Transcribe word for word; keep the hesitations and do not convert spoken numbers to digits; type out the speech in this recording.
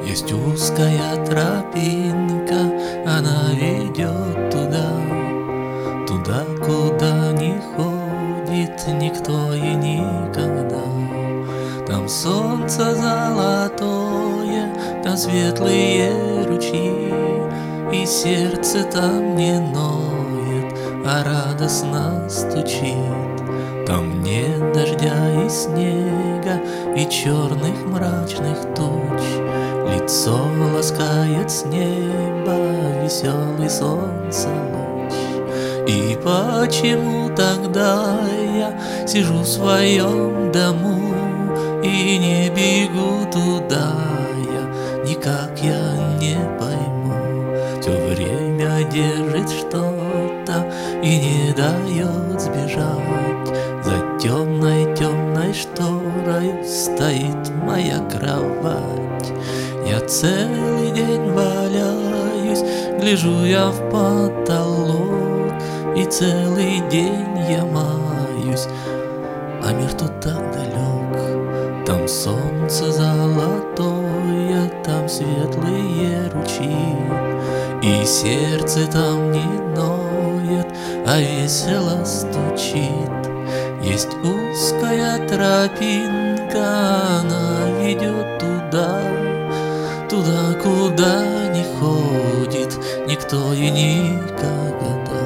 Есть узкая тропинка, она ведет туда, туда, куда не ходит никто и никогда. Там солнце золотое, там светлые ручьи, и сердце там не ноет, а радостно стучит. Там нет дождя и снега, и черных мрачных туч. Лицо ласкает с неба веселый солнце луч. И почему тогда я сижу в своем дому и не бегу туда я, никак я не пойму. Все время держит что-то и не дает сбежать. За темной-темной шторой стоит моя кровать. Я целый день валяюсь, гляжу я в потолок, и целый день я маюсь, а мир тут так далек. Там солнце золотое, там светлые ручьи, и сердце там не ноет, а весело стучит. Есть узкая тропинка, она ведет туда, туда, куда не ходит никто и никогда.